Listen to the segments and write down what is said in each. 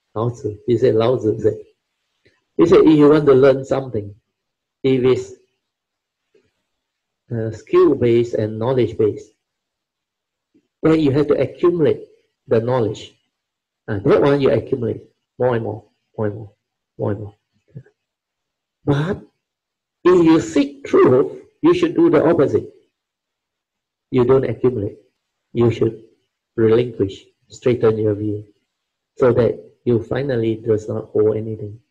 Lao Tzu. He said, Lao Tzu said, he said, if you want to learn something, if it's skill-based and knowledge-based, then you have to accumulate the knowledge. That one you accumulate more and more, more and more, more and more. But if you seek truth, you should do the opposite. You don't accumulate. You should relinquish, straighten your view, so that you finally does not hold anything.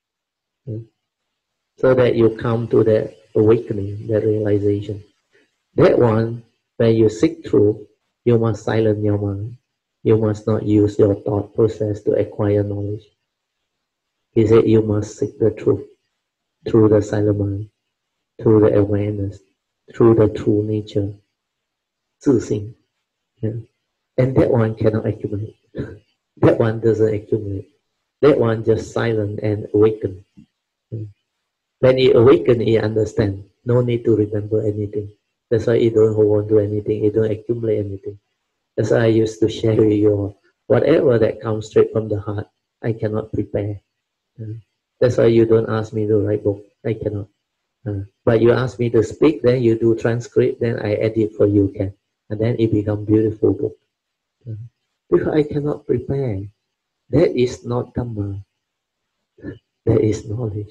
So that you come to that awakening, that realization. That one, when you seek truth, you must silence your mind. You must not use your thought process to acquire knowledge. He said you must seek the truth through the silent mind, through the awareness, through the true nature, 自性. Yeah. And that one cannot accumulate. That one doesn't accumulate. That one just silent and awaken. When he awaken, he understand. No need to remember anything. That's why he don't hold on to anything. He don't accumulate anything. That's why I used to share with you all. Whatever that comes straight from the heart, I cannot prepare. That's why you don't ask me to write book. I cannot. But you ask me to speak, then you do transcript, then I edit for you, can. And then it becomes beautiful book. Because I cannot prepare. That is not Dhamma. That is knowledge.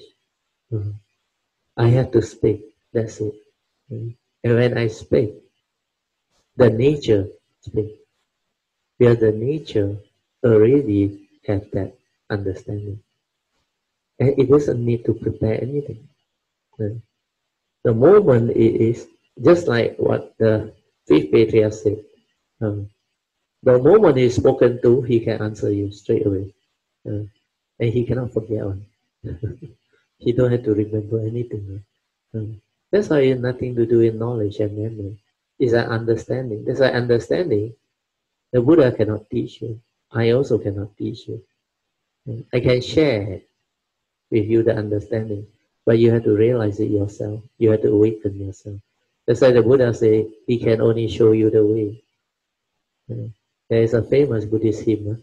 I have to speak. That's it. And when I speak, the nature speaks. Because the nature already have that understanding. And it doesn't need to prepare anything. The moment it is, just like what the fifth patriarch said, the moment he is spoken to, he can answer you straight away. And he cannot forget one. He don't have to remember anything. That's why it's nothing to do with knowledge and memory. It's an understanding. That's why understanding, the Buddha cannot teach you. I also cannot teach you. I can share with you the understanding, but you have to realize it yourself. You have to awaken yourself. That's why the Buddha said, he can only show you the way. There is a famous Buddhist hymn.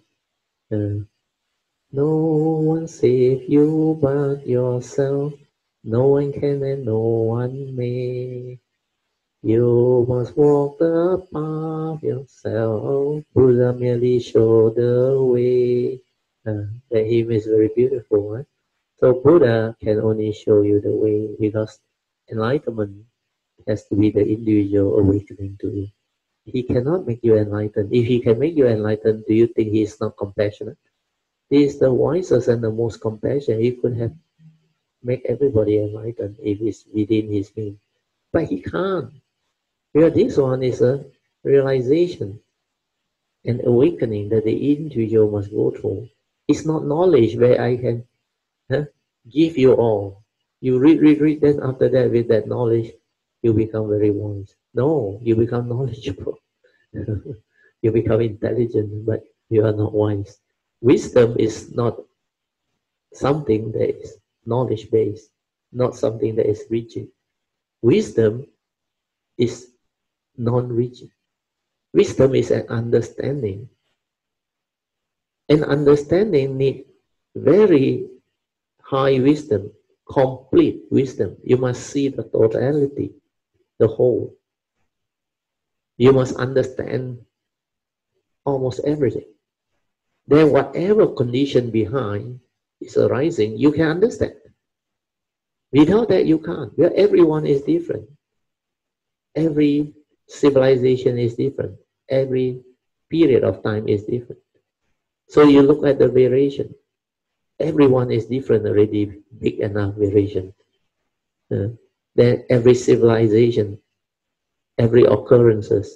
No one save you but yourself. No one can and no one may. You must walk the path yourself. Buddha merely show the way. The hymn is very beautiful. Right? So Buddha can only show you the way because enlightenment has to be the individual awakening to you. He cannot make you enlightened. If he can make you enlightened, do you think he is not compassionate? He is the wisest and the most compassionate. He could have made everybody enlightened if it's within his means. But he can't. Because this one is a realization and awakening that the individual must go through. It's not knowledge where I can give you all. You read, then after that with that knowledge, you become very wise. No, you become knowledgeable. You become intelligent, but you are not wise. Wisdom is not something that is knowledge-based, not something that is rigid. Wisdom is non-rigid. Wisdom is an understanding. And understanding needs very high wisdom, complete wisdom. You must see the totality, the whole. You must understand almost everything. Then whatever condition behind is arising, you can understand. Without that, you can't. Well, everyone is different. Every civilization is different. Every period of time is different. So you look at the variation. Everyone is different already, big enough variation. Then every civilization, every occurrences,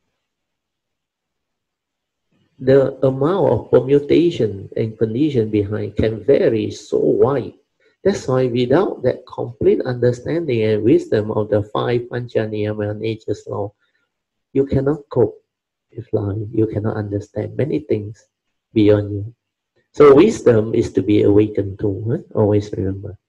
the amount of permutation and condition behind can vary so wide. That's why without that complete understanding and wisdom of the five Panchaniyama nature's law, you cannot cope with life. You cannot understand many things beyond you. So wisdom is to be awakened to. Always remember.